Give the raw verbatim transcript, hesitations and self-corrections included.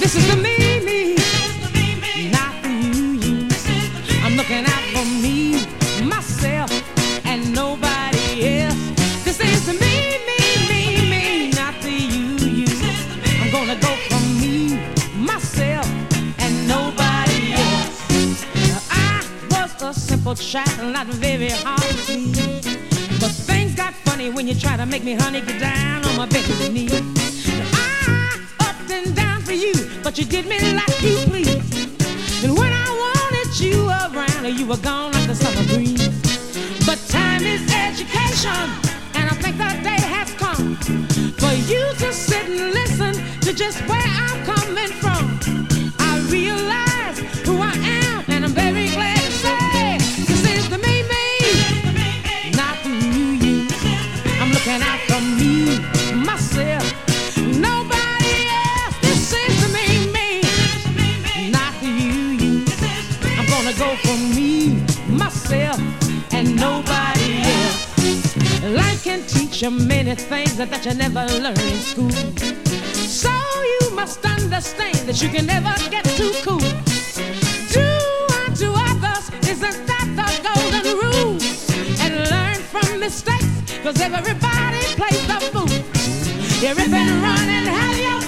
This is the me, me, not for you, you. I'm looking out for me, myself, and nobody else. This is the me, me, me, me, not for you, you. I'm gonna go for me, myself, and nobody else. I was a simple child, not very hard to please. But things got funny when you try to make me, honey, get down on my bended knee. I upped and down for you, but you did me like you please. And when I wanted you around, you were gone like the summer breeze. But time is education, and I think the day has come for you to sit and listen to just where I'm coming from. I realize who I am, and I'm very glad to say this is the me, me, not for you, you. I'm looking out for me, myself, nobody else. This is the me, me, not for you, you. I'm gonna go for me, myself, and nobody else. Life can teach you many things that, that you never learn in school. So you must understand that you can never get too cool. Do unto others, isn't that the golden rule? And learn from mistakes, cause everybody plays the fool. You rip and run and have your